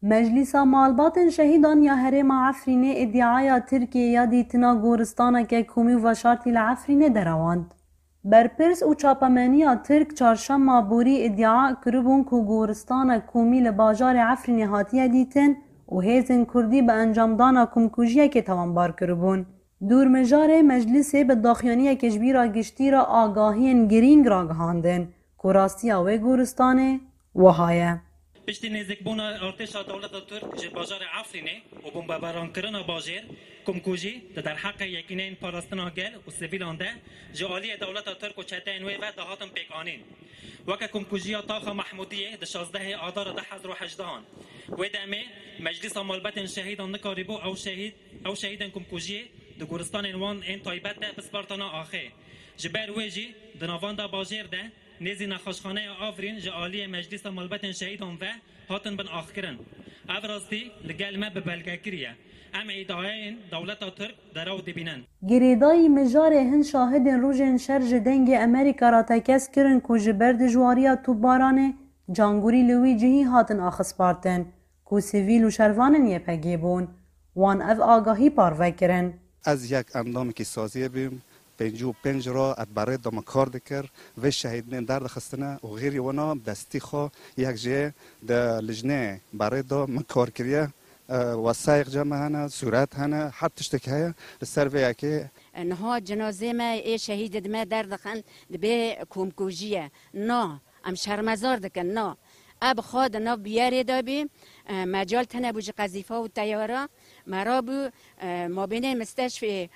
مجلس مالبات شهیدان یا هرم عفرین ادعای ترکیه یا دیتنا گورستان که کومی و شرطی لعفرین درواند. برپرس و چاپمنیا ترک چارشم بوری ادعا کربون که گورستان کومی لباجار عفرین هاتیه دیتن و هیزن کردی به انجام دانا کمکوژیه که توانبار کربون. دور مجار مجلس به داخیانی کشبیرا گشتی را آگاهین گرینگ را گهاندن که راستیا و گورستانه وهایه. پشتی نزدیک بونا ارتش دولت ترک جه باجار عفرینه و بمباران کردن باجر کمکوژی در حق یکینین پاراستنا گل و سیویلان ده جه عالی دولت ترک و چتین و دهاتم پیکانین وکا کمکوژی طاقه محمودیه ده 16 آذار 2018 و دمه مجلس مالبات شهیدان نکاریبو او شهیدان کمکوژی ده گورستان وان این تایبت ده بسپارتانا آخه جبر ویجی ده نوان ده باجر ده نزی نخاشخانه آفرین جعالی مجلس مالبات شهیدان و هاتن بن آخرن افراستی لگل ما به بلگه کریه ام ایداین دولت ترک دراو دبینن گریدای مجار هن شاهد روژن شرج دنگ امریکا را تکس کرن که جبرد جواریا تو بارانه جانگوری لوی جهی هاتن آخس پارتن که سیویل و شروانن یه پگی بون وان اف آگاهی پاروه کرن از یک اندام که سازیه بیم 55 را ادباره دام کار دکر و شهیدین درد خستنه و غیری ونا دستی خو یک جه د لجنه برای دام کار کریه وثائق جمع هنه صورت هنه هر تشتک هیا سر ویا که انها جنازه ما ای شهید ما درد خند به کومکوژیه نه ام شرمزار دکن نه اب خود نه بیاری دابی مجال تنه بوج قذیفه و تیاره مرابو ما بین مستشفی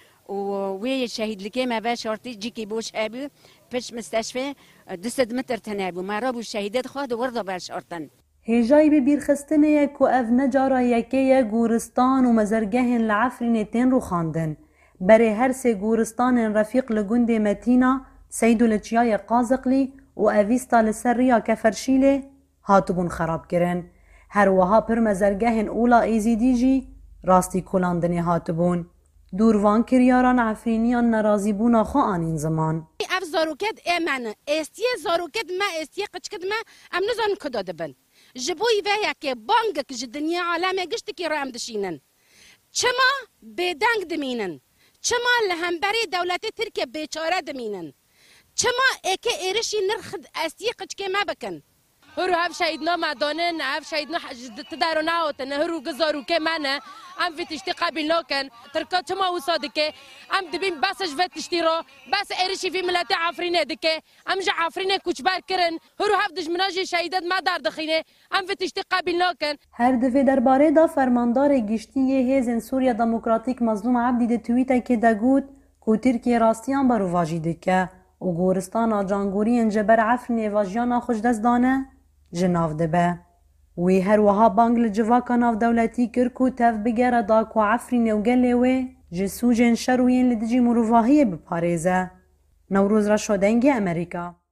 و شهید لکی ما به شرطی جیکی بوش ابو پش مستشفی 200 متر تنابو مرابو شهیدت خود ورده بر شرطن هجای به بیرخستنه که اف نجارا یکه گورستان و مزرگهن لعفرین تین رو خاندن بره هر سه گورستان رفیق لگند متینا سیدو لچیای قازقلی و اویستا لسر ریا کفرشیله هاتبون خراب کرن هر وها پر مزرگهن اولا ایزیدی جی راستی کلاندنی هاتبون دوروان کریاران عفرینیان نرازی بونا خو آنین زمان اف زاروکت امن استی زاروکت ما استی قچکت ما ام نزان کداده بن جبوی ویا که بانگ که دنیا عالم گشت کی رام دشینن چما بدنگ دمینن چما لهمبری دولت ترکیه بیچاره دمینن چما اکه ایرشی نرخد استی قچکه ما بکن هرو هف شهیدنا مدانن هف شهیدنا تدارو ناوتن هرو گزارو که منه ام في تشتي قابل لوكن تركا تما وصادك ام دبين بس جفت تشتي رو بس ارشي في ملاتي عفرينه دك ام جا عفرينه كوچبار كرن هرو هفدج مناجي شهيدت ما دار دخينه ام في تشتي قابل لوكن هر دفه درباره دا فرماندار گشتی هیزن سوریا دموکراتیک مظلوم عبدی ده تویته که دا گود که ترکیه راستیان برو واجی دکه و گورستان جانگوری انجبر عفرین واجیان خوش دست دانه جناف دبه وی هر وها بانگ لجواکا ناف دولتی کرکو تف بگره دا کو عفرین و گله و جسوجن شروین لدجی مروفاهی بپاريزه نوروز را شدنگ امریکا